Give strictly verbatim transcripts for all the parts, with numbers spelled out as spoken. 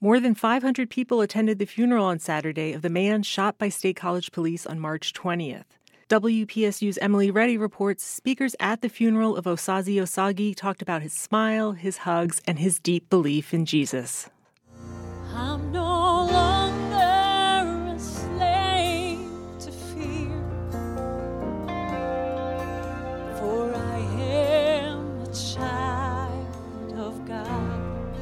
More than five hundred people attended the funeral on Saturday of the man shot by State College police on March twentieth. W P S U's Emily Reddy reports speakers at the funeral of Osagie Osagie talked about his smile, his hugs, and his deep belief in Jesus. I'm no longer a slave to fear, for I am a child of God.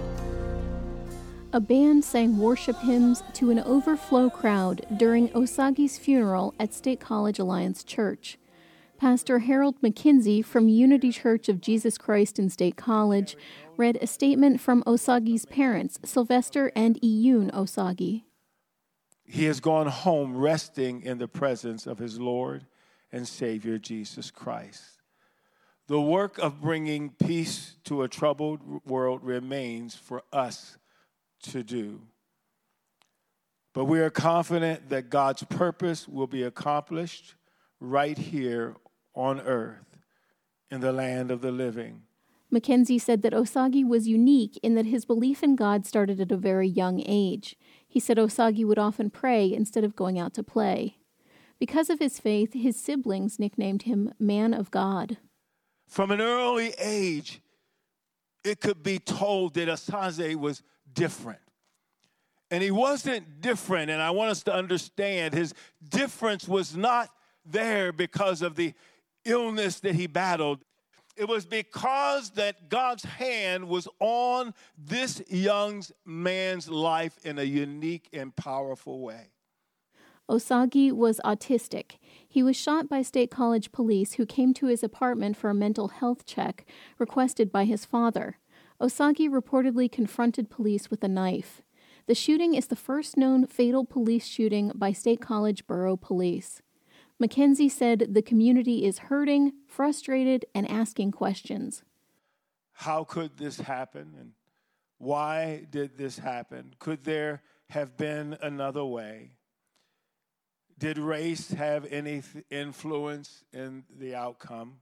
A band sang worship hymns to an overflow crowd during Osagie's funeral at State College Alliance Church. Pastor Harold McKenzie from Unity Church of Jesus Christ in State College read a statement from Osagie's parents, Sylvester and Iyun Osagie. He has gone home resting in the presence of his Lord and Savior, Jesus Christ. The work of bringing peace to a troubled world remains for us to do. But we are confident that God's purpose will be accomplished right here on earth in the land of the living. McKenzie said that Osagie was unique in that his belief in God started at a very young age. He said Osagie would often pray instead of going out to play. Because of his faith, his siblings nicknamed him Man of God. From an early age, it could be told that Osagie was different. And he wasn't different, and I want us to understand his difference was not there because of the illness that he battled. It was because that God's hand was on this young man's life in a unique and powerful way. Osagie was autistic. He was shot by State College police who came to his apartment for a mental health check requested by his father. Osagie reportedly confronted police with a knife. The shooting is the first known fatal police shooting by State College Borough Police. McKenzie said the community is hurting, frustrated, and asking questions. How could this happen? And why did this happen? Could there have been another way? Did race have any influence in the outcome?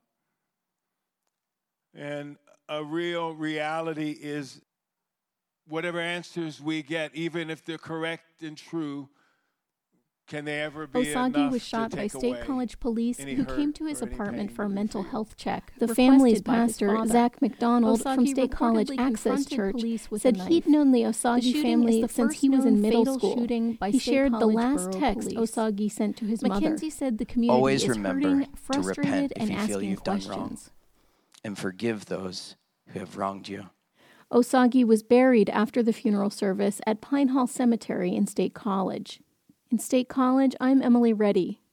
And a real reality is whatever answers we get, even if they're correct and true, can they ever be Osagie enough was shot to by take State away College police who came to his or any apartment pain for a that we mental feel? health check. The family's pastor, Zach McDonald from Osagie State College reportedly Access confronted Church, police with said a he'd knife. known the The Osagie shooting family is the since first he was in known middle fatal school. shooting by He State shared the College last Borough text Police. Osagie sent to his mother. McKenzie said the community Always is remember hurting, to frustrated, repent if and you feel asking you've done questions. wrong, and forgive those who have wronged you. Osagie was buried after the funeral service at Pine Hall Cemetery in State College. In State College, I'm Emily Reddy.